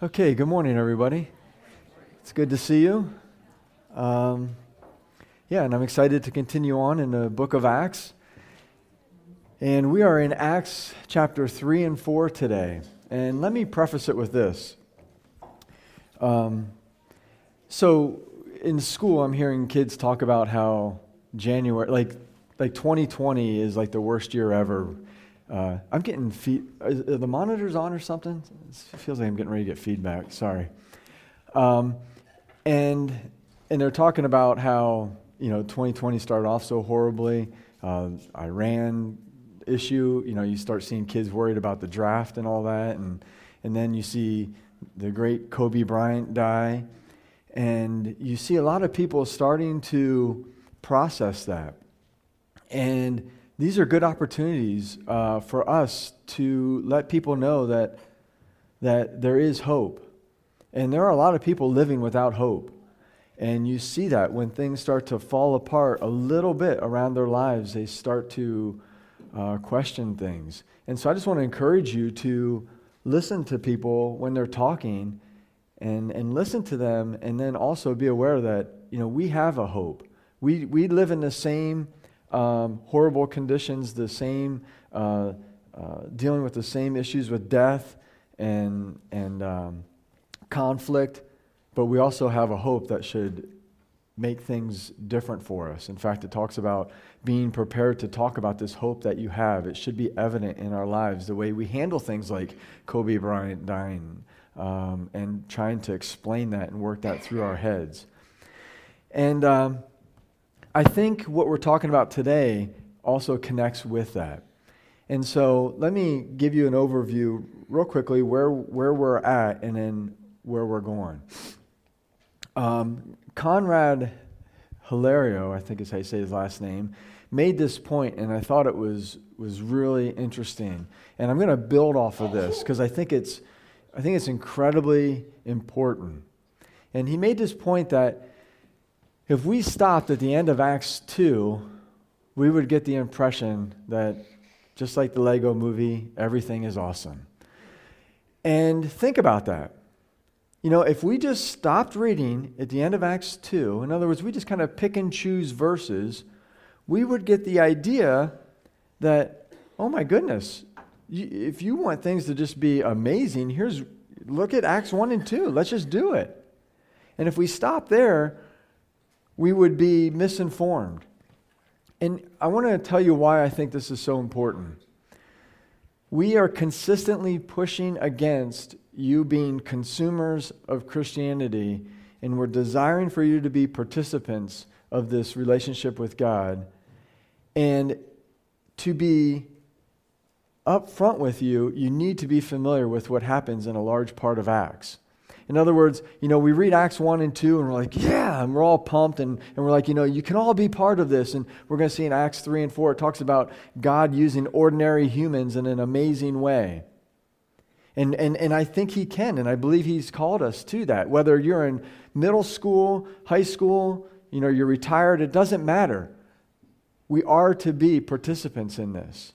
Okay, good morning, everybody. It's good to see you. And I'm excited to continue on in the book of Acts. And we are in Acts chapter 3 and 4 today. And let me preface it with this. So in school, I'm hearing kids talk about how January, like 2020 is like the worst year ever. I'm getting are the monitors on or something? It feels like I'm getting ready to get feedback. Sorry. And they're talking about how 2020 started off so horribly. Iran issue. You start seeing kids worried about the draft and all that, and then you see the great Kobe Bryant die, and you see a lot of people starting to process that. And these are good opportunities for us to let people know that there is hope. And there are a lot of people living without hope. And you see that when things start to fall apart a little bit around their lives, they start to question things. And so I just want to encourage you to listen to people when they're talking and listen to them, and then also be aware that we have a hope. We live in the same horrible conditions, the same dealing with the same issues with death and conflict, but we also have a hope that should make things different for us. In fact, it talks about being prepared to talk about this hope that you have. It should be evident in our lives, the way we handle things like Kobe Bryant dying, and trying to explain that and work that through our heads. And I think what we're talking about today also connects with that. And so let me give you an overview real quickly where we're at and then where we're going. Conrad Hilario, I think is how you say his last name, made this point, and I thought it was really interesting. And I'm going to build off of this because I think it's incredibly important. And he made this point that if we stopped at the end of Acts 2, we would get the impression that, just like the Lego movie, everything is awesome. And think about that. If we just stopped reading at the end of Acts 2, in other words, we just kind of pick and choose verses, we would get the idea that, oh my goodness, if you want things to just be amazing, look at Acts 1 and 2. Let's just do it. And if we stop there, we would be misinformed. And I want to tell you why I think this is so important. We are consistently pushing against you being consumers of Christianity, and we're desiring for you to be participants of this relationship with God. And to be upfront with you, you need to be familiar with what happens in a large part of Acts. In other words, we read Acts 1 and 2 and we're like, yeah, and we're all pumped and we're like, you can all be part of this. And we're going to see in Acts 3 and 4, it talks about God using ordinary humans in an amazing way. And I think He can, and I believe He's called us to that. Whether you're in middle school, high school, you're retired, it doesn't matter. We are to be participants in this.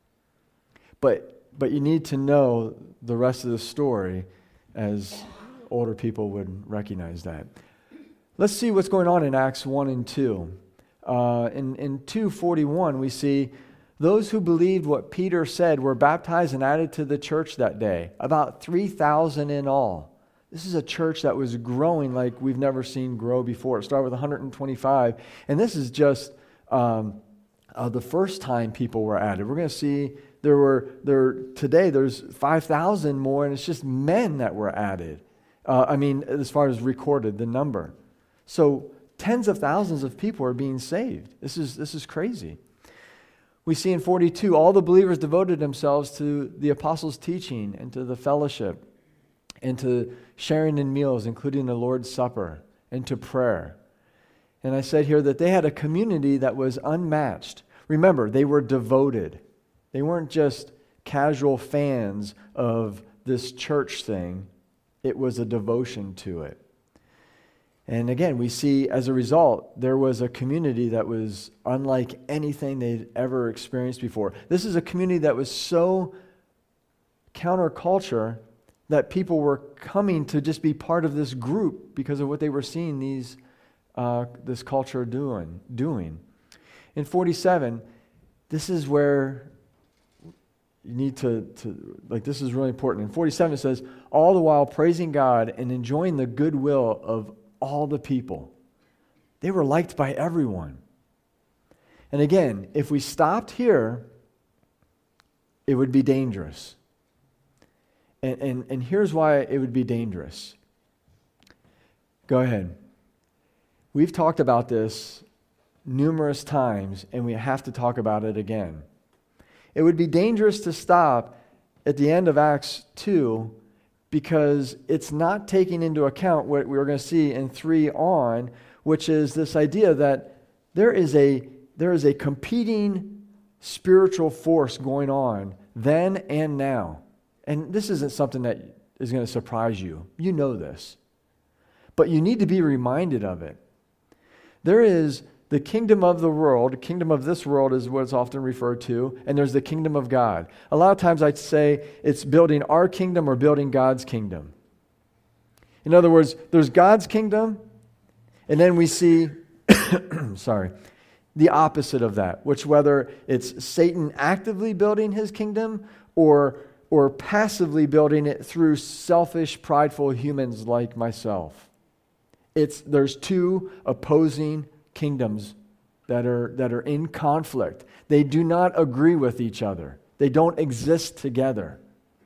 But you need to know the rest of the story, as older people would recognize that. Let's see what's going on in Acts 1 and 2. In 2:41, we see those who believed what Peter said were baptized and added to the church that day. About 3,000 in all. This is a church that was growing like we've never seen grow before. It started with 125, and this is just the first time people were added. We're going to see today there's 5,000 more, and it's just men that were added. As far as recorded, the number. So tens of thousands of people are being saved. This is crazy. We see in 42, all the believers devoted themselves to the apostles' teaching and to the fellowship and to sharing in meals, including the Lord's Supper, and to prayer. And I said here that they had a community that was unmatched. Remember, they were devoted. They weren't just casual fans of this church thing. It was a devotion to it. And again, we see as a result, there was a community that was unlike anything they'd ever experienced before. This is a community that was so counterculture that people were coming to just be part of this group because of what they were seeing this culture doing. In 47, this is where you need to this is really important. In 47 it says, all the while praising God and enjoying the goodwill of all the people. They were liked by everyone. And again, if we stopped here, it would be dangerous. And here's why it would be dangerous. Go ahead. We've talked about this numerous times, and we have to talk about it again. It would be dangerous to stop at the end of Acts 2 because it's not taking into account what we're going to see in 3 on, which is this idea that there is a competing spiritual force going on then and now. And this isn't something that is going to surprise you. You know this. But you need to be reminded of it. There is the kingdom of the world. Kingdom of this world is what it's often referred to. And there's the kingdom of God. A lot of times I'd say it's building our kingdom or building God's kingdom. In other words, there's God's kingdom, and then we see, the opposite of that, which whether it's Satan actively building his kingdom or passively building it through selfish, prideful humans like myself. There's 2 opposing kingdoms that are in conflict. They do not agree with each other. They don't exist together.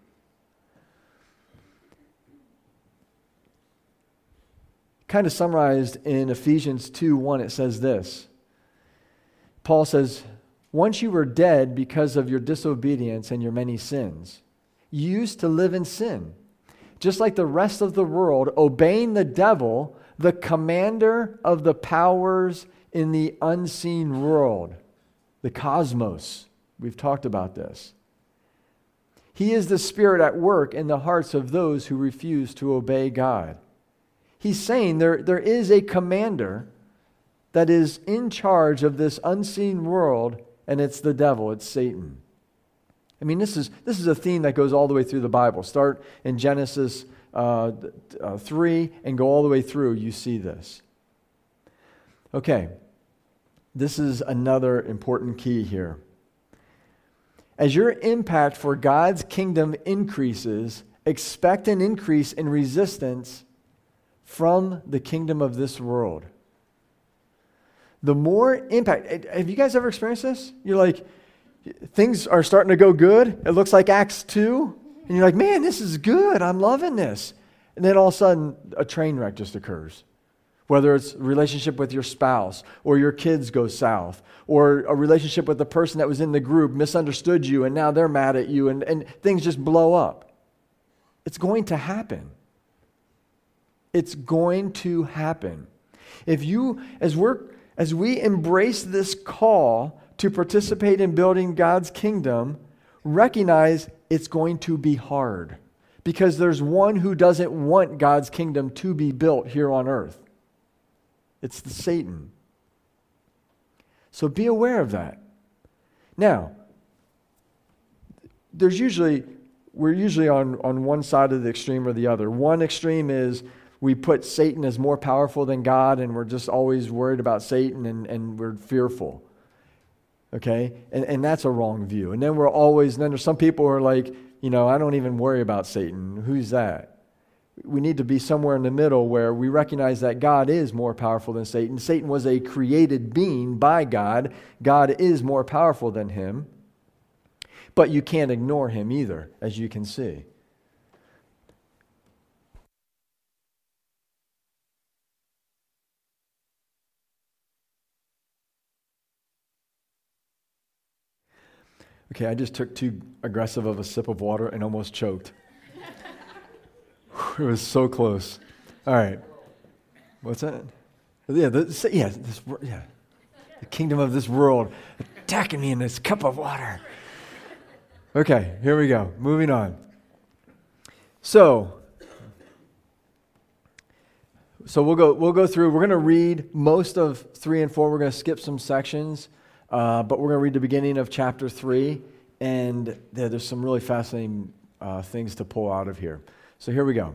Kind of summarized in Ephesians 2:1, it says this. Paul says, once you were dead because of your disobedience and your many sins, you used to live in sin, just like the rest of the world, obeying the devil, the commander of the powers in the unseen world, the cosmos. We've talked about this. He is the spirit at work in the hearts of those who refuse to obey God. He's saying there is a commander that is in charge of this unseen world, and it's the devil, it's Satan. I mean, this is a theme that goes all the way through the Bible. Start in Genesis 3 and go all the way through. You see this. Okay, this is another important key here. As your impact for God's kingdom increases, expect an increase in resistance from the kingdom of this world. The more impact, have you guys ever experienced this? You're like, things are starting to go good. It looks like Acts 2. And you're like, man, this is good. I'm loving this. And then all of a sudden, a train wreck just occurs. Whether it's a relationship with your spouse, or your kids go south, or a relationship with the person that was in the group misunderstood you, and now they're mad at you, and things just blow up. It's going to happen. It's going to happen. As we embrace this call to participate in building God's kingdom, recognize it's going to be hard. Because there's one who doesn't want God's kingdom to be built here on earth. It's Satan. So be aware of that. Now, we're usually on one side of the extreme or the other. One extreme is we put Satan as more powerful than God, and we're just always worried about Satan, and we're fearful. Okay? And that's a wrong view. And then there's some people who are like, I don't even worry about Satan. Who's that? We need to be somewhere in the middle where we recognize that God is more powerful than Satan. Satan was a created being by God. God is more powerful than him. But you can't ignore him either, as you can see. Okay, I just took too aggressive of a sip of water and almost choked. It was so close. All right. What's that? The kingdom of this world attacking me in this cup of water. Okay, here we go. Moving on. So we'll go through. We're going to read most of 3 and 4. We're going to skip some sections. But we're going to read the beginning of chapter 3, and there's some really fascinating things to pull out of here. So here we go.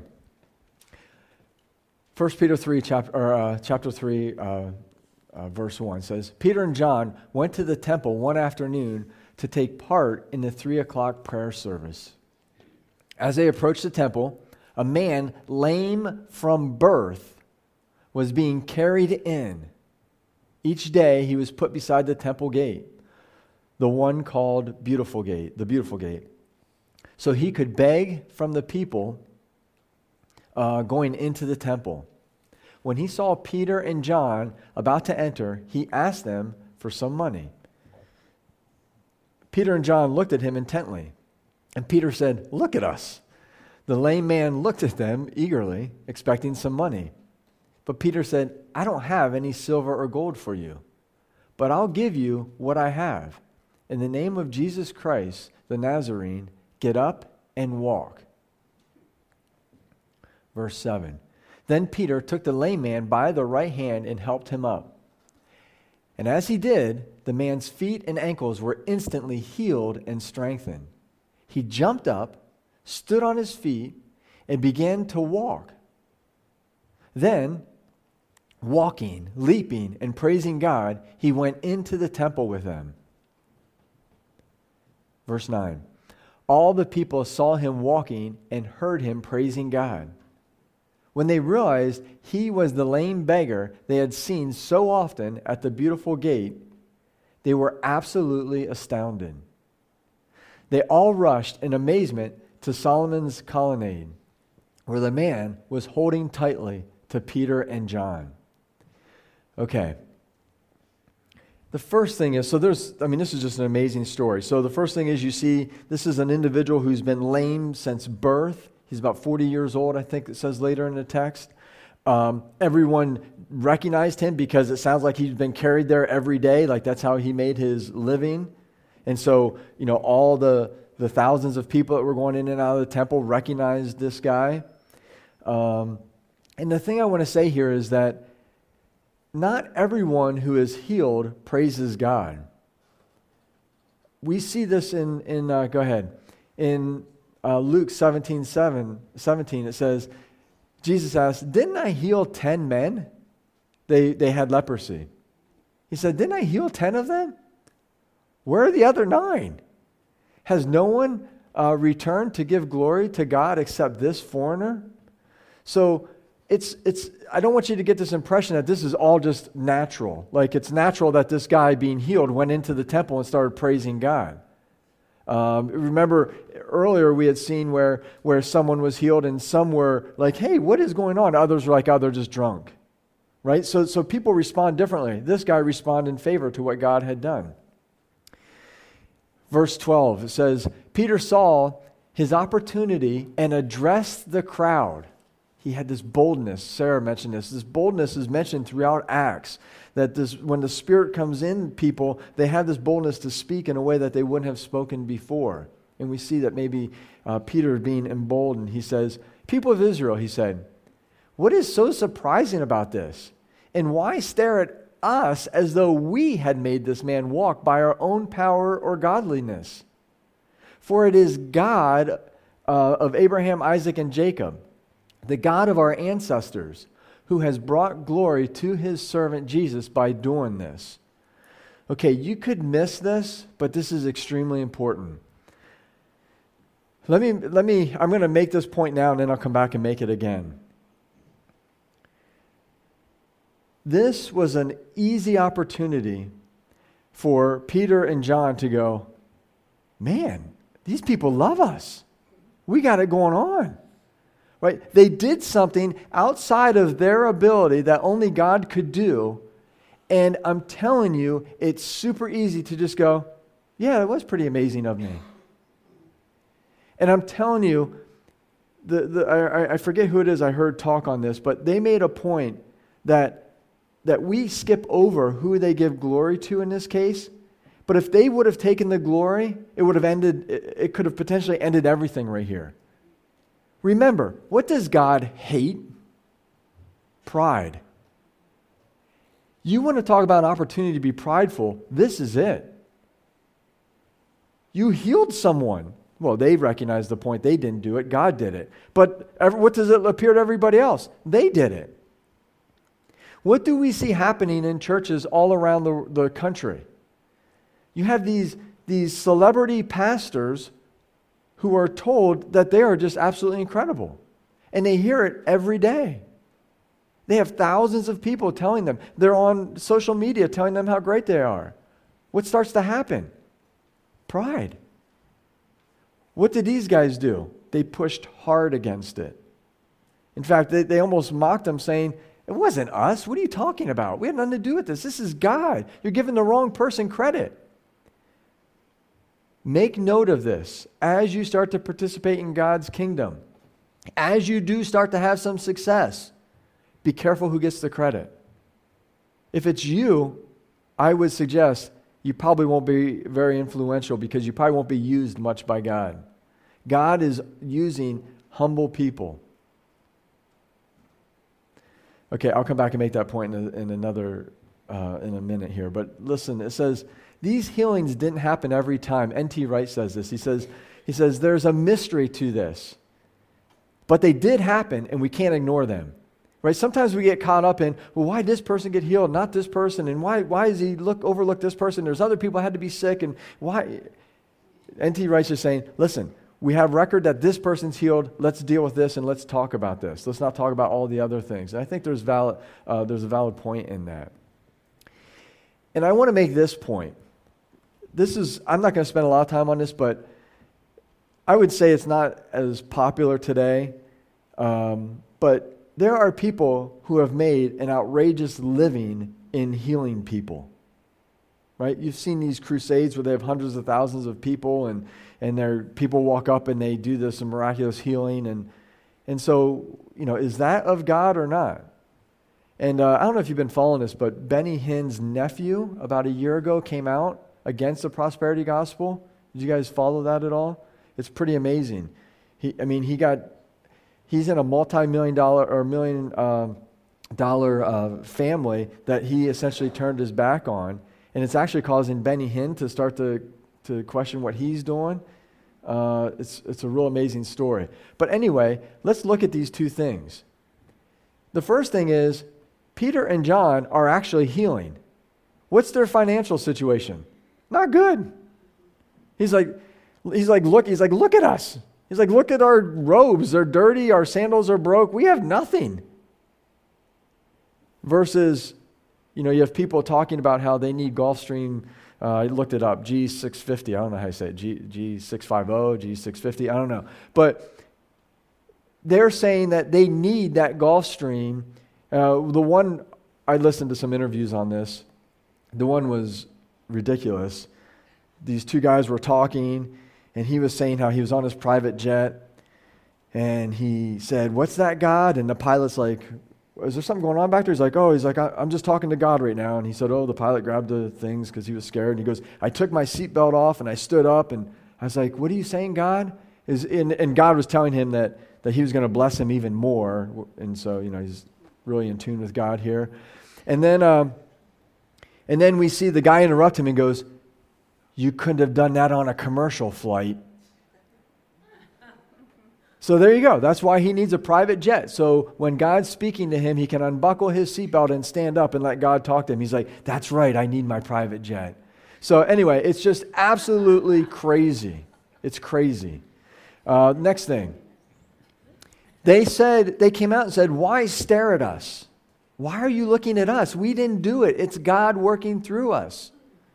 1 Peter 3, chapter 3, verse 1 says, Peter and John went to the temple one afternoon to take part in the 3 o'clock prayer service. As they approached the temple, a man lame from birth was being carried in. Each day he was put beside the temple gate, the one called Beautiful Gate, the Beautiful Gate, so he could beg from the people going into the temple. When he saw Peter and John about to enter, he asked them for some money. Peter and John looked at him intently, and Peter said, "Look at us." The lame man looked at them eagerly, expecting some money. But Peter said, "I don't have any silver or gold for you, but I'll give you what I have. In the name of Jesus Christ, the Nazarene, get up and walk." Verse 7. Then Peter took the lame man by the right hand and helped him up. And as he did, the man's feet and ankles were instantly healed and strengthened. He jumped up, stood on his feet, and began to walk. Then, walking, leaping, and praising God, he went into the temple with them. Verse 9. All the people saw him walking and heard him praising God. When they realized he was the lame beggar they had seen so often at the Beautiful Gate, they were absolutely astounded. They all rushed in amazement to Solomon's colonnade, where the man was holding tightly to Peter and John. Okay. The first thing is, this is just an amazing story. So the first thing is you see this is an individual who's been lame since birth. He's about 40 years old, I think it says later in the text. Everyone recognized him because it sounds like he's been carried there every day. Like that's how he made his living. And so, all the thousands of people that were going in and out of the temple recognized this guy. And the thing I want to say here is that not everyone who is healed praises God. We see this in Luke 17, it says, Jesus asked, "Didn't I heal 10 men? They had leprosy." He said, "Didn't I heal 10 of them? Where are the other 9? Has no one returned to give glory to God except this foreigner?" So I don't want you to get this impression that this is all just natural. Like it's natural that this guy being healed went into the temple and started praising God. Remember earlier we had seen where someone was healed and some were like, "Hey, what is going on?" Others were like, "Oh, they're just drunk." Right? So people respond differently. This guy responded in favor to what God had done. Verse 12, it says, Peter saw his opportunity and addressed the crowd. He had this boldness. Sarah mentioned this. This boldness is mentioned throughout Acts. That when the Spirit comes in people, they have this boldness to speak in a way that they wouldn't have spoken before. And we see that maybe Peter being emboldened. He says, "People of Israel," he said, "what is so surprising about this? And why stare at us as though we had made this man walk by our own power or godliness? For it is God of Abraham, Isaac, and Jacob, the God of our ancestors, who has brought glory to his servant Jesus by doing this." Okay, you could miss this, but this is extremely important. I'm going to make this point now and then I'll come back and make it again. This was an easy opportunity for Peter and John to go, "Man, these people love us. We got it going on." Right? They did something outside of their ability that only God could do. And I'm telling you, it's super easy to just go, "Yeah, it was pretty amazing of me." And I'm telling you, I forget who it is I heard talk on this, but they made a point that we skip over who they give glory to in this case. But if they would have taken the glory, it could have potentially ended everything right here. Remember, what does God hate? Pride. You want to talk about an opportunity to be prideful, this is it. You healed someone. Well, they recognized the point. They didn't do it. God did it. But what does it appear to everybody else? They did it. What do we see happening in churches all around the country? You have these celebrity pastors who are told that they are just absolutely incredible. And they hear it every day. They have thousands of people telling them. They're on social media telling them how great they are. What starts to happen? Pride. What did these guys do? They pushed hard against it. In fact, they almost mocked them, saying, it wasn't us. What are you talking about? We had nothing to do with this. This is God. You're giving the wrong person credit. Make note of this as you start to participate in God's kingdom. As you do start to have some success, be careful who gets the credit. If it's you, I would suggest you probably won't be very influential because you probably won't be used much by God. God is using humble people. Okay, I'll come back and make that point in a minute here. But listen, it says, these healings didn't happen every time. N.T. Wright says this. He says there's a mystery to this. But they did happen, and we can't ignore them. Right? Sometimes we get caught up in, well, why did this person get healed, not this person? And why does he overlook this person? There's other people who had to be sick. And why? N.T. Wright's just saying, listen, we have record that this person's healed. Let's deal with this and let's talk about this. Let's not talk about all the other things. And I think there's a valid point in that. And I want to make this point. I'm not going to spend a lot of time on this, but I would say it's not as popular today. But there are people who have made an outrageous living in healing people. Right? You've seen these crusades where they have hundreds of thousands of people and people walk up and they do this miraculous healing. And so, is that of God or not? And I don't know if you've been following this, but Benny Hinn's nephew about a year ago came out against the prosperity gospel. Did you guys follow that at all? It's pretty amazing. He's in a multi-million-dollar or $1 million family that he essentially turned his back on. And it's actually causing Benny Hinn to start to question what he's doing. It's a real amazing story. But anyway, let's look at these two things. The first thing is, Peter and John are actually healing. What's their financial situation? Not good. He's like, look at us. He's like, look at our robes. They're dirty. Our sandals are broke. We have nothing. Versus, you have people talking about how they need Gulfstream. I looked it up, G650. I don't know how you say it. G650, G650. I don't know. But they're saying that they need that Gulfstream. The one, I listened to some interviews on this. The one was ridiculous. These two guys were talking, and he was saying how he was on his private jet, and he said, "What's that, God?" And the pilot's like, "Is there something going on back there?" He's like, I'm just talking to God right now. And he said, the pilot grabbed the things because he was scared. And he goes, I took my seatbelt off and I stood up, and I was like, what are you saying, God? And God was telling him that he was going to bless him even more. And so, he's really in tune with God here. And then we see the guy interrupt him and goes, you couldn't have done that on a commercial flight. So there you go. That's why he needs a private jet. So when God's speaking to him, he can unbuckle his seatbelt and stand up and let God talk to him. He's like, that's right, I need my private jet. So anyway, it's just absolutely crazy. It's crazy. Next thing. They came out and said, why stare at us? Why are you looking at us? We didn't do it. It's God working through us.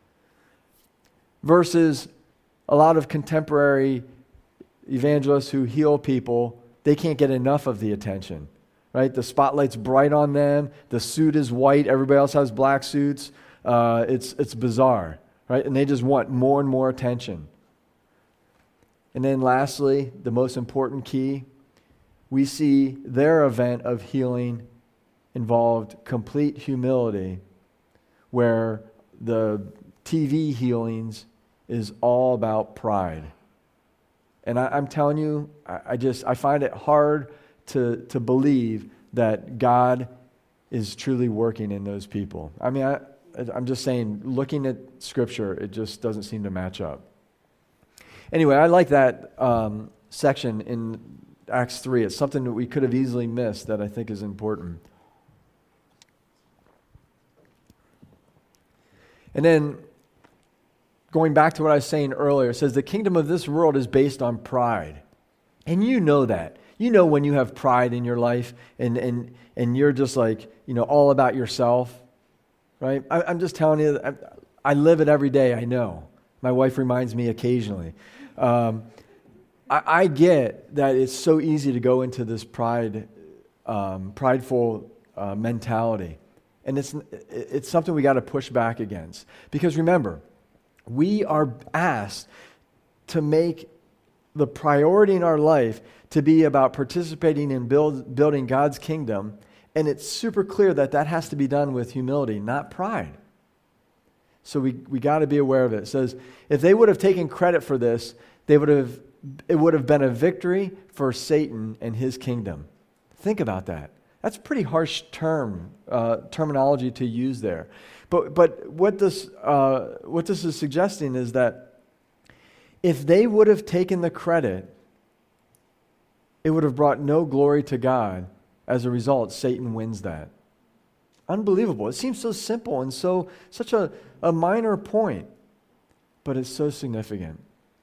Versus a lot of contemporary evangelists who heal people, they can't get enough of the attention, right? The spotlight's bright on them. The suit is white. Everybody else has black suits. It's bizarre, right? And they just want more and more attention. And then lastly, the most important key, we see their event of healing involved complete humility, where the TV healings is all about pride. And I'm telling you, I find it hard to believe that God is truly working in those people. I mean, I'm just saying, looking at Scripture, it just doesn't seem to match up. Anyway, I like that section in Acts 3. It's something that we could have easily missed that I think is important. And then, going back to what I was saying earlier, it says the kingdom of this world is based on pride. And you know that. You know when you have pride in your life and you're just like, all about yourself, right? I'm just telling you, I live it every day, I know. My wife reminds me occasionally. I get that it's so easy to go into this prideful mentality. And it's something we got to push back against. Because remember, we are asked to make the priority in our life to be about participating in building God's kingdom. And it's super clear that has to be done with humility, not pride. So we got to be aware of it. It says, if they would have taken credit for this, it would have been a victory for Satan and his kingdom. Think about that. That's a pretty harsh terminology to use there. But what this is suggesting is that if they would have taken the credit, it would have brought no glory to God. As a result, Satan wins that. Unbelievable. It seems so simple and such a minor point, but it's so significant.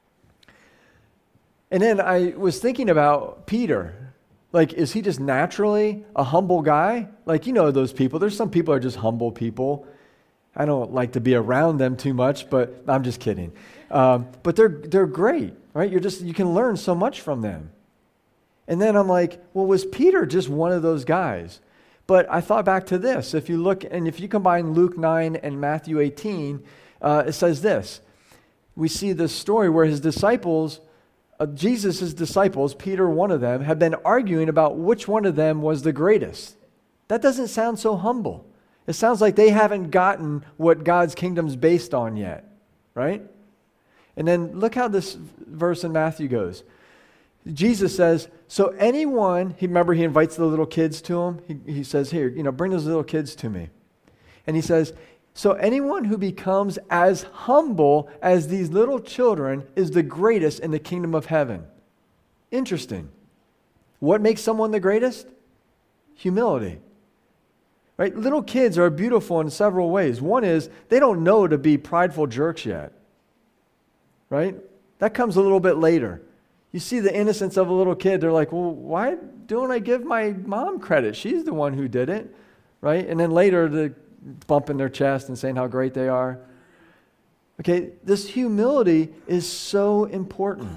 And then I was thinking about Peter. Like, is he just naturally a humble guy? Like, those people. There's some people who are just humble people. I don't like to be around them too much, but I'm just kidding. But they're great, right? You can learn so much from them. And then I'm like, well, was Peter just one of those guys? But I thought back to this. If you combine Luke 9 and Matthew 18, it says this. We see this story where his disciples, Jesus' disciples, Peter, one of them, have been arguing about which one of them was the greatest. That doesn't sound so humble. It sounds like they haven't gotten what God's kingdom's based on yet, right? And then look how this verse in Matthew goes. Jesus says, so anyone, he invites the little kids to him. He says, here, bring those little kids to me. And he says, so anyone who becomes as humble as these little children is the greatest in the kingdom of heaven. Interesting. What makes someone the greatest? Humility. Right? Little kids are beautiful in several ways. One is they don't know to be prideful jerks yet. Right? That comes a little bit later. You see the innocence of a little kid. They're like, well, why don't I give my mom credit? She's the one who did it. Right? And then later, the bumping their chest and saying how great they are. Okay, this humility is so important.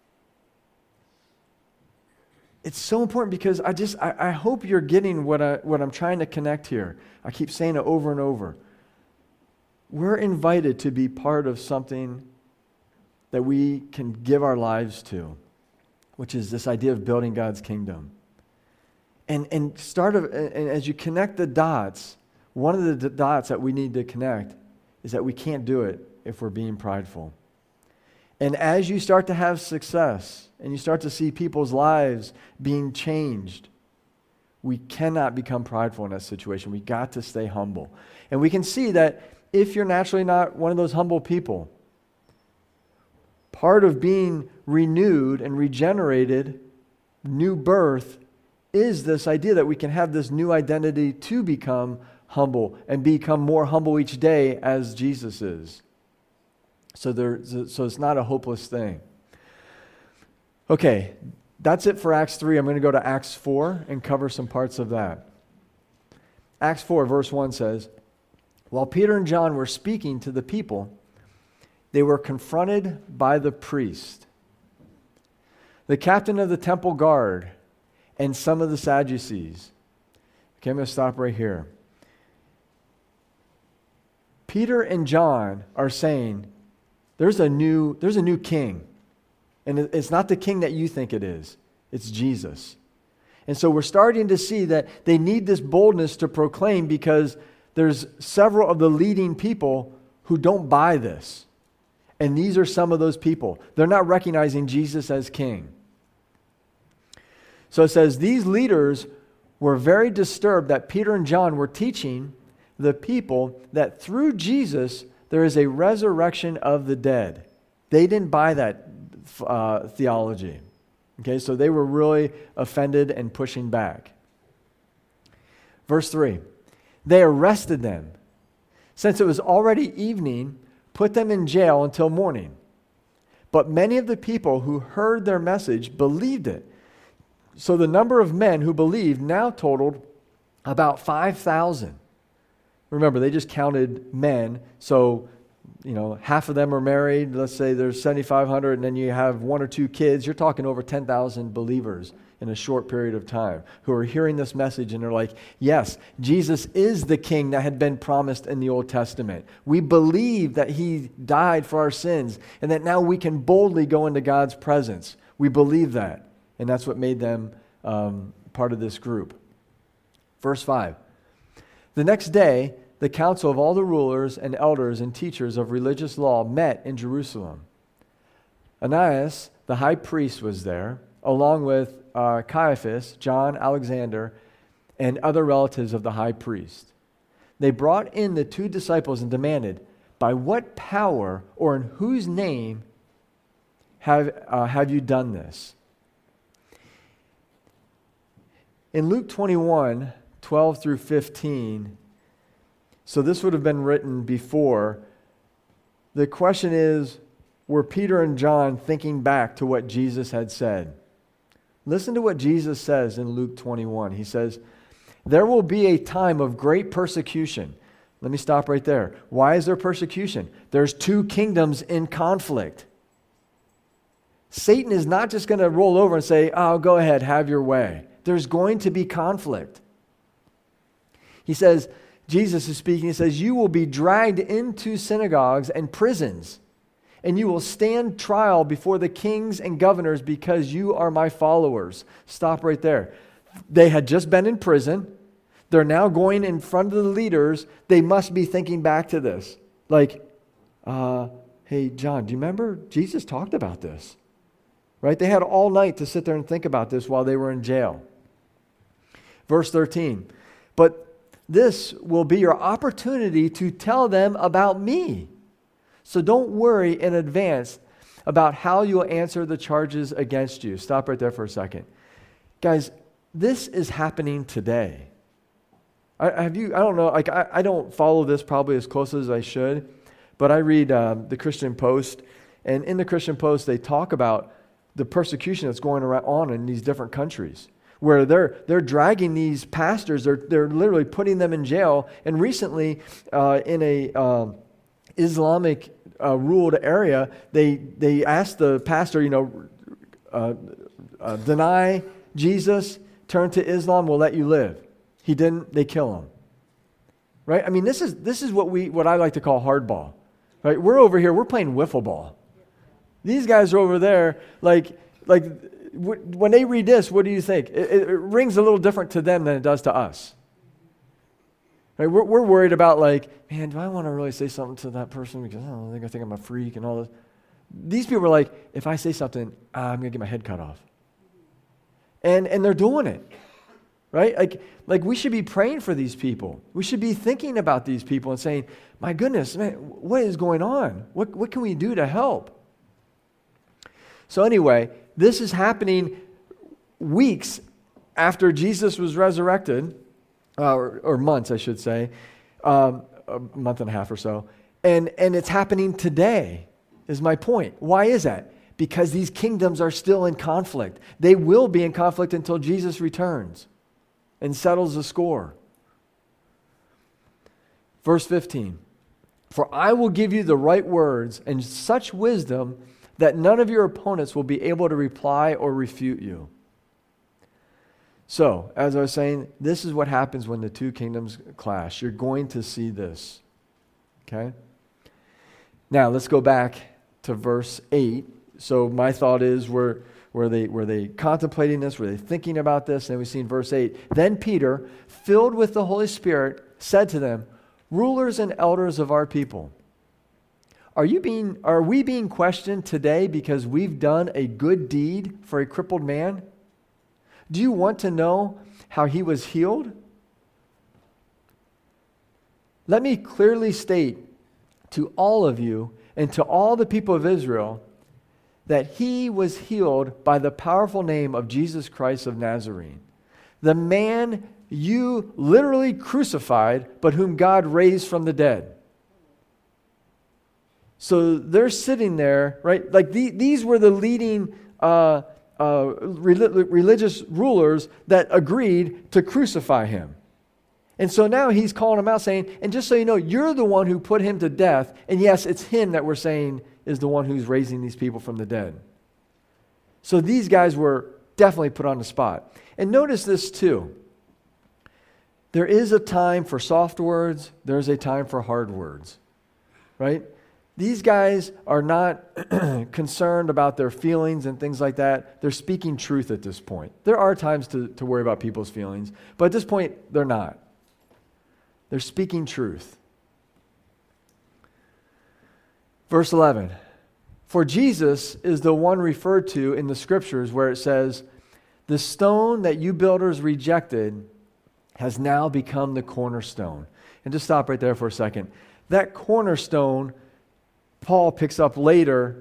It's so important because I hope you're getting what I'm trying to connect here. I keep saying it over and over. We're invited to be part of something that we can give our lives to, which is this idea of building God's kingdom. And as you connect the dots, one of the dots that we need to connect is that we can't do it if we're being prideful. And as you start to have success and you start to see people's lives being changed, we cannot become prideful in that situation. We got to stay humble. And we can see that if you're naturally not one of those humble people, part of being renewed and regenerated, new birth, is this idea that we can have this new identity to become humble and become more humble each day as Jesus is. So it's not a hopeless thing. Okay, that's it for Acts 3. I'm going to go to Acts 4 and cover some parts of that. Acts 4, verse 1 says, while Peter and John were speaking to the people, they were confronted by the priest, the captain of the temple guard, and some of the Sadducees. Okay, I'm going to stop right here. Peter and John are saying, there's a new king. And it's not the king that you think it is. It's Jesus. And so we're starting to see that they need this boldness to proclaim because there's several of the leading people who don't buy this. And these are some of those people. They're not recognizing Jesus as king. So it says, these leaders were very disturbed that Peter and John were teaching the people that through Jesus there is a resurrection of the dead. They didn't buy that. theology. Okay, so they were really offended and pushing back. Verse 3, they arrested them. Since it was already evening, put them in jail until morning. But many of the people who heard their message believed it. So the number of men who believed now totaled about 5,000. Remember, they just counted men, so half of them are married. Let's say there's 7,500, and then you have one or two kids. You're talking over 10,000 believers in a short period of time who are hearing this message, and they're like, yes, Jesus is the king that had been promised in the Old Testament. We believe that he died for our sins, and that now we can boldly go into God's presence. We believe that, and that's what made them part of this group. Verse 5, the next day, the council of all the rulers and elders and teachers of religious law met in Jerusalem. Ananias, the high priest, was there, along with Caiaphas, John, Alexander, and other relatives of the high priest. They brought in the 2 disciples and demanded, by what power or in whose name have you done this? In Luke 21, 12 through 15, so this would have been written before. The question is, were Peter and John thinking back to what Jesus had said? Listen to what Jesus says in Luke 21. He says, there will be a time of great persecution. Let me stop right there. Why is there persecution? There's 2 kingdoms in conflict. Satan is not just going to roll over and say, oh, go ahead, have your way. There's going to be conflict. He says, Jesus is speaking, he says, you will be dragged into synagogues and prisons, and you will stand trial before the kings and governors because you are my followers. Stop right there. They had just been in prison. They're now going in front of the leaders. They must be thinking back to this. Like, hey, John, do you remember? Jesus talked about this. Right? They had all night to sit there and think about this while they were in jail. Verse 13. But this will be your opportunity to tell them about me. So don't worry in advance about how you'll answer the charges against you. Stop right there for a second. Guys, this is happening today. I don't know, I don't follow this probably as close as I should, but I read the Christian Post, and in the Christian Post they talk about the persecution that's going on in these different countries, where they're dragging these pastors, they're literally putting them in jail. And recently, in a Islamic ruled area, they asked the pastor, deny Jesus, turn to Islam, we'll let you live. He didn't, they kill him. Right? I mean, this is what I like to call hardball. Right? We're over here, we're playing wiffle ball. These guys are over there, like when they read this, what do you think? It rings a little different to them than it does to us. Right? We're worried about man, do I want to really say something to that person because they're going to think I'm a freak and all this. These people are like, if I say something, I'm going to get my head cut off. And they're doing it. Right? Like we should be praying for these people. We should be thinking about these people and saying, my goodness, man, what is going on? What can we do to help? So anyway, this is happening weeks after Jesus was resurrected, or months, I should say, a month and a half or so. And it's happening today, is my point. Why is that? Because these kingdoms are still in conflict. They will be in conflict until Jesus returns and settles the score. Verse 15, for I will give you the right words and such wisdom that none of your opponents will be able to reply or refute you. So, as I was saying, this is what happens when the 2 kingdoms clash. You're going to see this. Okay? Now, let's go back to verse 8. So, my thought is, were they contemplating this? Were they thinking about this? And we see in verse 8, then Peter, filled with the Holy Spirit, said to them, rulers and elders of our people, are we being questioned today because we've done a good deed for a crippled man? Do you want to know how he was healed? Let me clearly state to all of you and to all the people of Israel that he was healed by the powerful name of Jesus Christ of Nazarene, the man you literally crucified, but whom God raised from the dead. So they're sitting there, right? Like these were the leading religious rulers that agreed to crucify him. And so now he's calling them out saying, and just so you know, you're the one who put him to death. And yes, it's him that we're saying is the one who's raising these people from the dead. So these guys were definitely put on the spot. And notice this too. There is a time for soft words. There's a time for hard words, right? These guys are not concerned about their feelings and things like that. They're speaking truth at this point. There are times to worry about people's feelings, but at this point, they're not. They're speaking truth. Verse 11. For Jesus is the one referred to in the scriptures where it says, the stone that you builders rejected has now become the cornerstone. And just stop right there for a second. That cornerstone, Paul picks up later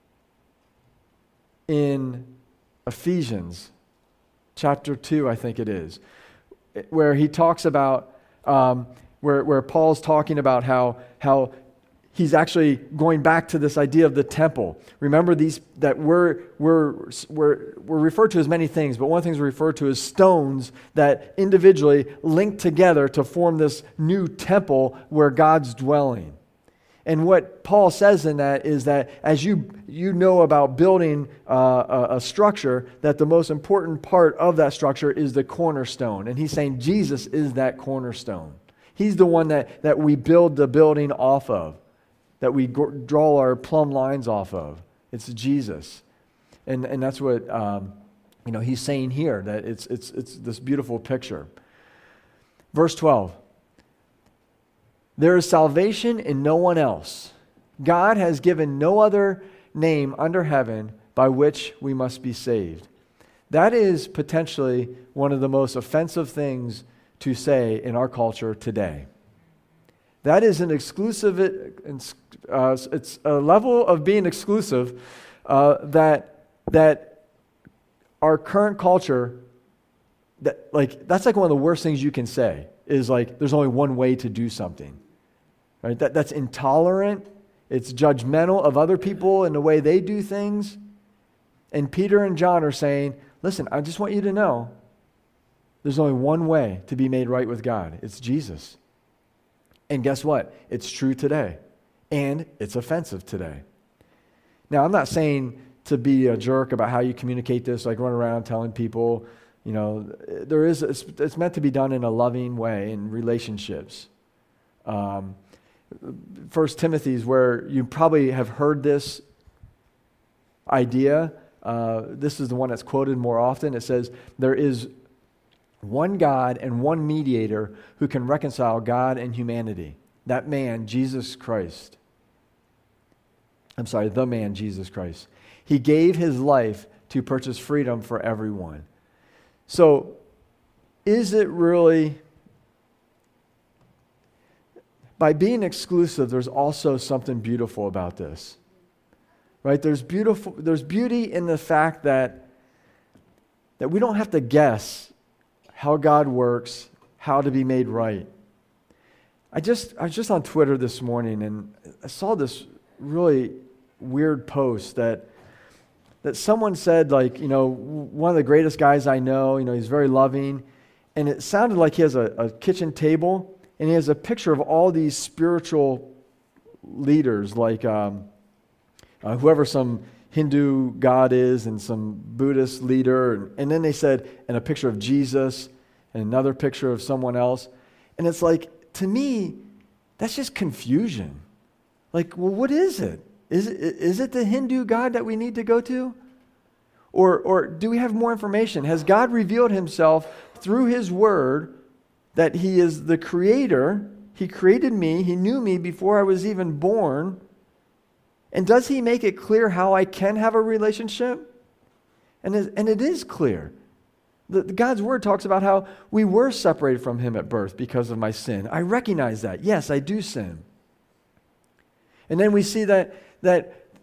in Ephesians chapter 2, I think it is, where he talks about, where Paul's talking about how he's actually going back to this idea of the temple. Remember these that we're referred to as many things, but one of the things we're referred to as stones that individually link together to form this new temple where God's dwelling. And what Paul says in that is that as you know about building a structure, that the most important part of that structure is the cornerstone. And he's saying Jesus is that cornerstone. He's the one that we build the building off of, that we draw our plumb lines off of. It's Jesus. And that's what he's saying here, that it's this beautiful picture. Verse 12. There is salvation in no one else. God has given no other name under heaven by which we must be saved. That is potentially one of the most offensive things to say in our culture today. That is an exclusive, it's a level of being exclusive that our current culture, that's like one of the worst things you can say, is like there's only one way to do something. Right? That's intolerant. It's judgmental of other people and the way they do things. And Peter and John are saying, listen, I just want you to know there's only one way to be made right with God. It's Jesus. And guess what? It's true today. And it's offensive today. Now, I'm not saying to be a jerk about how you communicate this, like run around telling people, it's meant to be done in a loving way in relationships. 1 Timothy is where you probably have heard this idea. This is the one that's quoted more often. It says, there is one God and one mediator who can reconcile God and humanity. That man, Jesus Christ. The man, Jesus Christ. He gave his life to purchase freedom for everyone. So, is it really... By being exclusive, there's also something beautiful about this. Right? There's beauty in the fact that we don't have to guess how God works, how to be made right. I was just on Twitter this morning and I saw this really weird post that someone said, one of the greatest guys I know, he's very loving, and it sounded like he has a kitchen table. And he has a picture of all these spiritual leaders, like whoever some Hindu god is and some Buddhist leader. And then they said, and a picture of Jesus and another picture of someone else. And it's like, to me, that's just confusion. Like, well, what is it? Is it the Hindu god that we need to go to? Or do we have more information? Has God revealed himself through his word that he is the creator? He created me. He knew me before I was even born. And does he make it clear how I can have a relationship? And it is clear. God's word talks about how we were separated from him at birth because of my sin. I recognize that. Yes, I do sin. And then we see that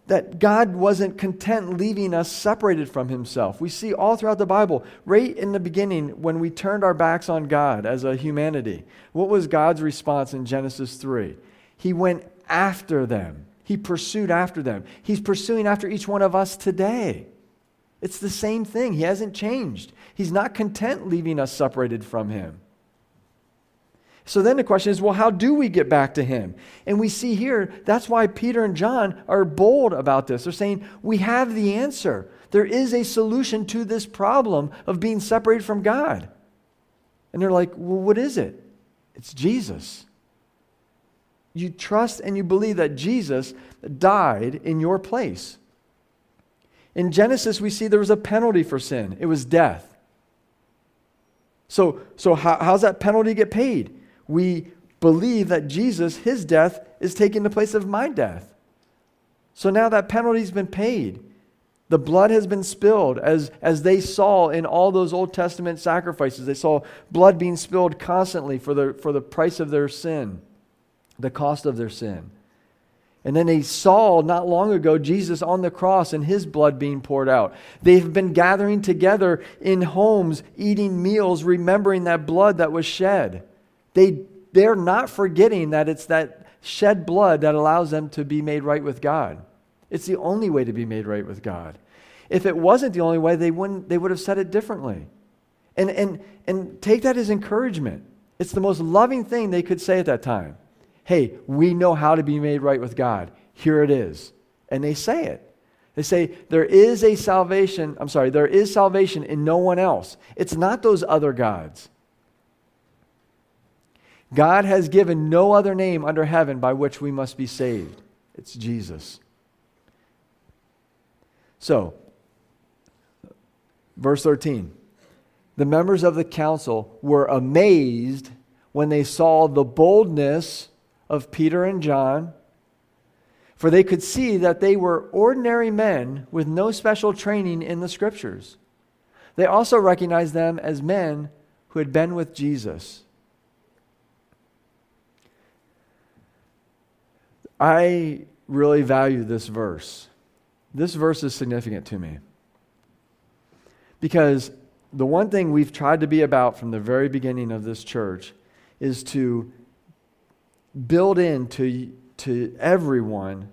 that God wasn't content leaving us separated from himself. We see all throughout the Bible, right in the beginning, when we turned our backs on God as a humanity, what was God's response in Genesis 3? He went after them. He pursued after them. He's pursuing after each one of us today. It's the same thing. He hasn't changed. He's not content leaving us separated from him. So then the question is, well, how do we get back to him? And we see here, that's why Peter and John are bold about this. They're saying, we have the answer. There is a solution to this problem of being separated from God. And they're like, well, what is it? It's Jesus. You trust and you believe that Jesus died in your place. In Genesis, we see there was a penalty for sin. It was death. So how's that penalty get paid? We believe that Jesus, his death, is taking the place of my death. So now that penalty's been paid. The blood has been spilled, as they saw in all those Old Testament sacrifices. They saw blood being spilled constantly for the price of their sin, the cost of their sin. And then they saw not long ago Jesus on the cross and his blood being poured out. They've been gathering together in homes, eating meals, remembering that blood that was shed. They're not forgetting that it's that shed blood that allows them to be made right with God. It's the only way to be made right with God. If it wasn't the only way, they would have said it differently. And take that as encouragement. It's the most loving thing they could say at that time. Hey, we know how to be made right with God. Here it is. And they say it. They say, there is salvation in no one else. It's not those other gods. God has given no other name under heaven by which we must be saved. It's Jesus. So, verse 13. The members of the council were amazed when they saw the boldness of Peter and John, for they could see that they were ordinary men with no special training in the Scriptures. They also recognized them as men who had been with Jesus. I really value this verse. This verse is significant to me. Because the one thing we've tried to be about from the very beginning of this church is to build into everyone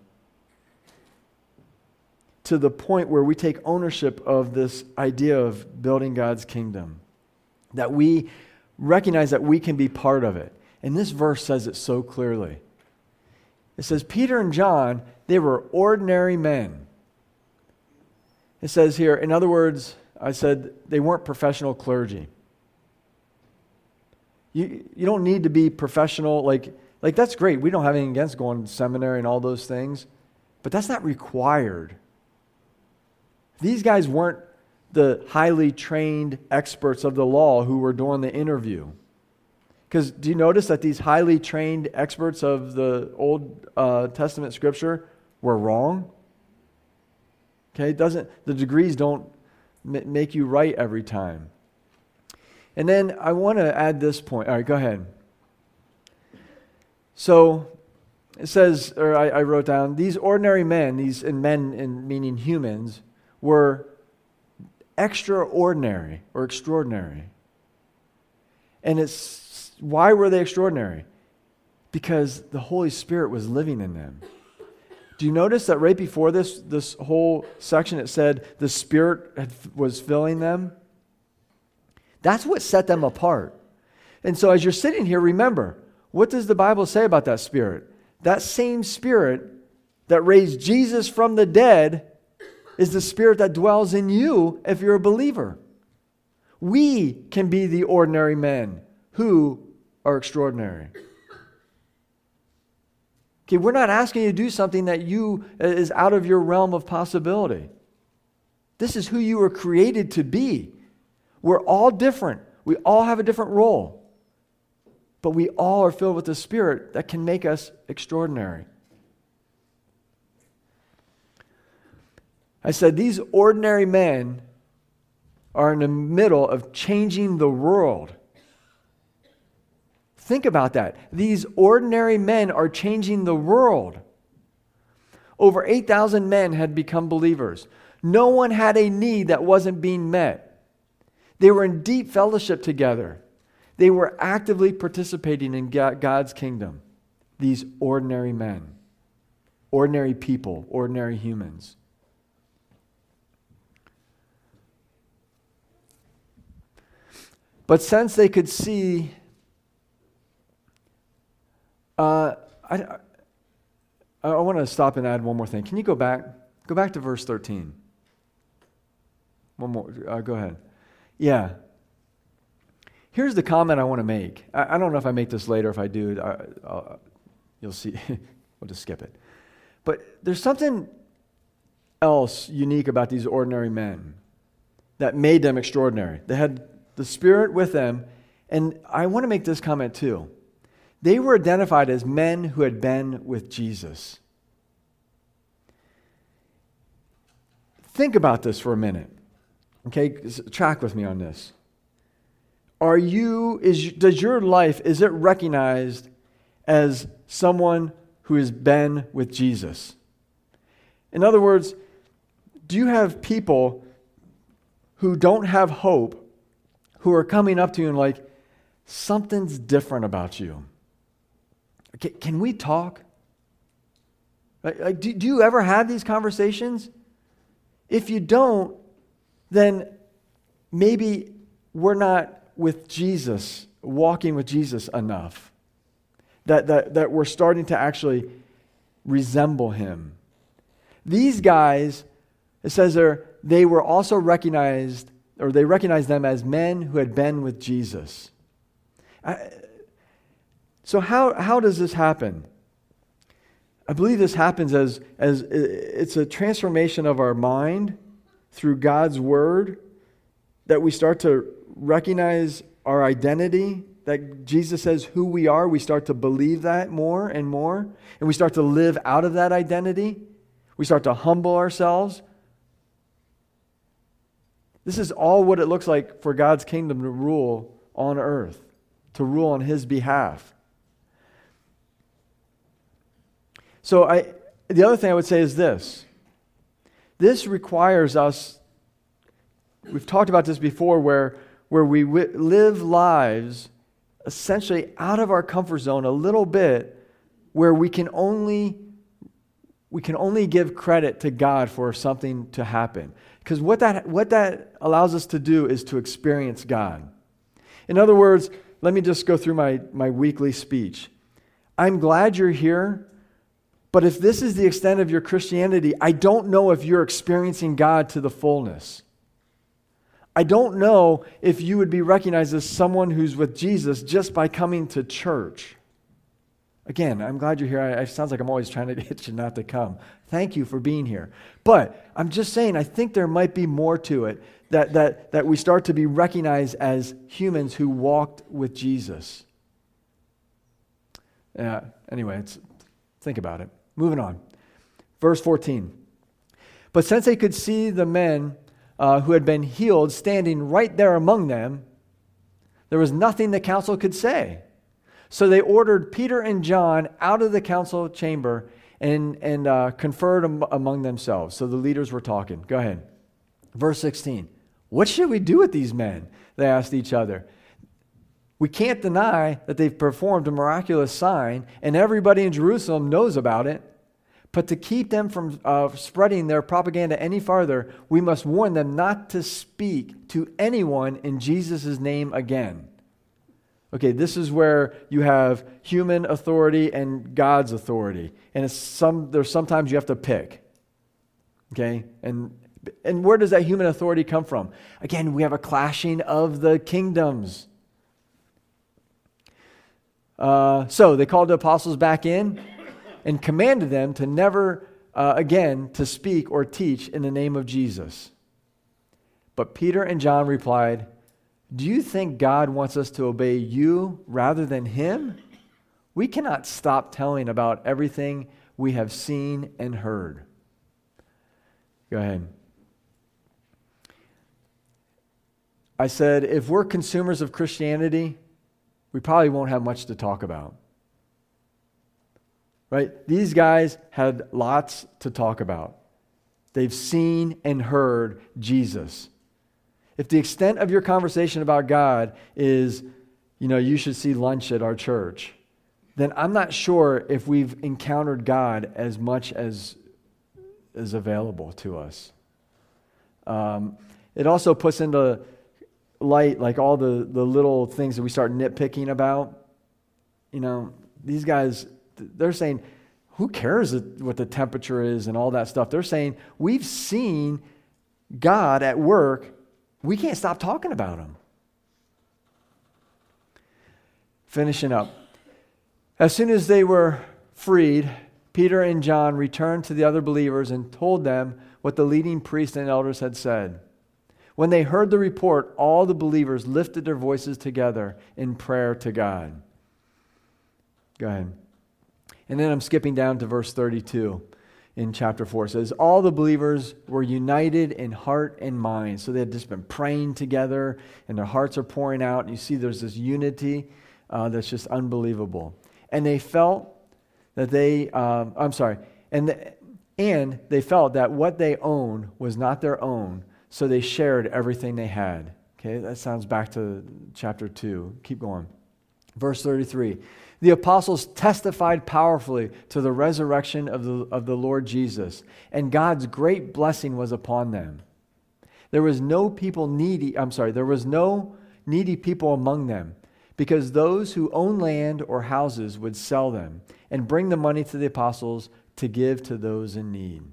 to the point where we take ownership of this idea of building God's kingdom. That we recognize that we can be part of it. And this verse says it so clearly. It says, Peter and John, they were ordinary men. It says here, in other words, I said they weren't professional clergy. You don't need to be professional, like that's great. We don't have anything against going to seminary and all those things, but that's not required. These guys weren't the highly trained experts of the law who were doing the interview. Because do you notice that these highly trained experts of the Old Testament Scripture were wrong? Okay, the degrees don't make you right every time. And then I want to add this point. All right, go ahead. So it says, or I wrote down, these ordinary men, meaning humans, were extraordinary or extraordinary. And why were they extraordinary? Because the Holy Spirit was living in them. Do you notice that right before this whole section it said the Spirit was filling them? That's what set them apart. And so as you're sitting here, remember, what does the Bible say about that Spirit? That same Spirit that raised Jesus from the dead is the Spirit that dwells in you if you're a believer. We can be the ordinary men who are extraordinary. Okay, we're not asking you to do something that is out of your realm of possibility. This is who you were created to be. We're all different. We all have a different role. But we all are filled with the Spirit that can make us extraordinary. I said these ordinary men are in the middle of changing the world. Think about that. These ordinary men are changing the world. Over 8,000 men had become believers. No one had a need that wasn't being met. They were in deep fellowship together. They were actively participating in God's kingdom. These ordinary men, ordinary people, ordinary humans. But since they could see, I want to stop and add one more thing. Can you go back? Go back to verse 13. One more. Go ahead. Yeah. Here's the comment I want to make. I don't know if I make this later. If I do, you'll see. We'll just skip it. But there's something else unique about these ordinary men that made them extraordinary. They had the Spirit with them, and I want to make this comment too. They were identified as men who had been with Jesus. Think about this for a minute. Okay, track with me on this. Does your life, is it recognized as someone who has been with Jesus? In other words, do you have people who don't have hope who are coming up to you and like, something's different about you? Can we talk? Do you ever have these conversations? If you don't, then maybe we're not with Jesus, walking with Jesus enough. That we're starting to actually resemble him. These guys, it says there, they were also recognized, or they recognized them as men who had been with Jesus. So how does this happen? I believe this happens as it's a transformation of our mind through God's word, that we start to recognize our identity, that Jesus says who we are. We start to believe that more and more, and we start to live out of that identity. We start to humble ourselves. This is all what it looks like for God's kingdom to rule on earth, to rule on his behalf. So the other thing I would say is this. This requires us, we've talked about this before, where we live lives essentially out of our comfort zone a little bit, where we can only give credit to God for something to happen. Because what that allows us to do is to experience God. In other words, let me just go through my weekly speech. I'm glad you're here, but if this is the extent of your Christianity, I don't know if you're experiencing God to the fullness. I don't know if you would be recognized as someone who's with Jesus just by coming to church. Again, I'm glad you're here. It sounds like I'm always trying to get you not to come. Thank you for being here. But I'm just saying, I think there might be more to it, that we start to be recognized as humans who walked with Jesus. Anyway, think about it. Moving on. Verse 14. But since they could see the men who had been healed standing right there among them, there was nothing the council could say. So they ordered Peter and John out of the council chamber and conferred among themselves. So the leaders were talking. Go ahead. Verse 16. What should we do with these men? They asked each other. We can't deny that they've performed a miraculous sign, and everybody in Jerusalem knows about it. But to keep them from spreading their propaganda any farther, we must warn them not to speak to anyone in Jesus' name again. Okay, this is where you have human authority and God's authority. And there's sometimes you have to pick. Okay? And where does that human authority come from? Again, we have a clashing of the kingdoms. So they called the apostles back in and commanded them to never again to speak or teach in the name of Jesus. But Peter and John replied, "Do you think God wants us to obey you rather than him? We cannot stop telling about everything we have seen and heard." Go ahead. I said, if we're consumers of Christianity, we probably won't have much to talk about. right? These guys had lots to talk about. They've seen and heard Jesus. If the extent of your conversation about God is, you should see lunch at our church, then I'm not sure if we've encountered God as much as is available to us. It also puts into light like all the little things that we start nitpicking about. These guys, they're saying, who cares what the temperature is and all that stuff? They're saying, we've seen God at work. We can't stop talking about him. Finishing up. As soon as they were freed, Peter and John returned to the other believers and told them what the leading priests and elders had said. When they heard the report, all the believers lifted their voices together in prayer to God. Go ahead. And then I'm skipping down to verse 32 in chapter 4. It says, all the believers were united in heart and mind. So they had just been praying together and their hearts are pouring out. And you see there's this unity that's just unbelievable. And they felt that they felt that what they owned was not their own, so they shared everything they had. Okay, that sounds back to chapter 2. Keep going. Verse 33. The apostles testified powerfully to the resurrection of the Lord Jesus, and God's great blessing was upon them. There was no needy people among them, because those who own land or houses would sell them and bring the money to the apostles to give to those in need.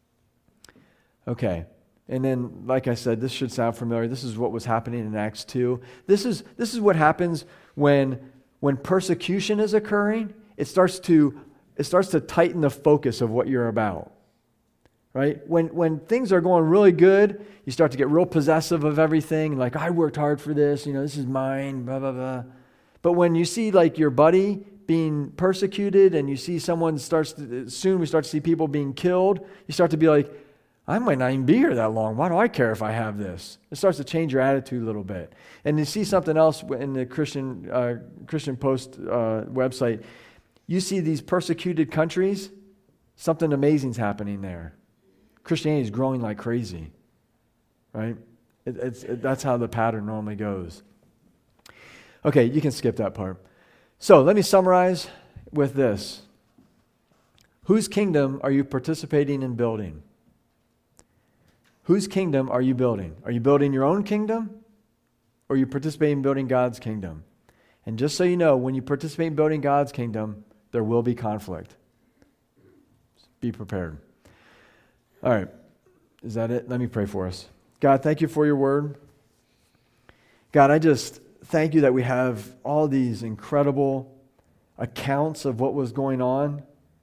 Okay, and then, like I said, this should sound familiar. This is what was happening in Acts 2. This is what happens when persecution is occurring. It starts to tighten the focus of what you're about. Right? When things are going really good, you start to get real possessive of everything. Like, I worked hard for this. This is mine, blah, blah, blah. But when you see like your buddy being persecuted and you see someone soon we start to see people being killed, you start to be like, I might not even be here that long. Why do I care if I have this? It starts to change your attitude a little bit. And you see something else in the Christian Post website. You see these persecuted countries, something amazing's happening there. Christianity is growing like crazy, right? That's how the pattern normally goes. Okay, you can skip that part. So let me summarize with this. Whose kingdom are you participating in building? Whose kingdom are you building? Are you building your own kingdom? Or are you participating in building God's kingdom? And just so you know, when you participate in building God's kingdom, there will be conflict. Be prepared. All right. Is that it? Let me pray for us. God, thank you for your word. God, I just thank you that we have all these incredible accounts of what was going on.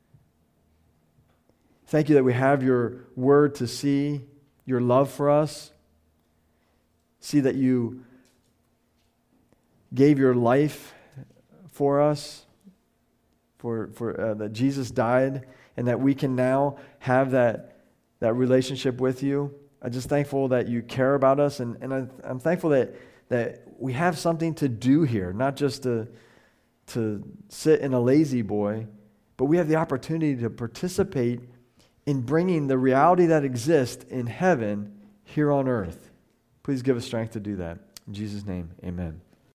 Thank you that we have your word to see your love for us. See that you gave your life for us, that Jesus died, and that we can now have that relationship with you. I'm just thankful that you care about us, and I'm thankful that we have something to do here, not just to sit in a lazy boy, but we have the opportunity to participate in bringing the reality that exists in heaven here on earth. Please give us strength to do that. In Jesus' name, amen.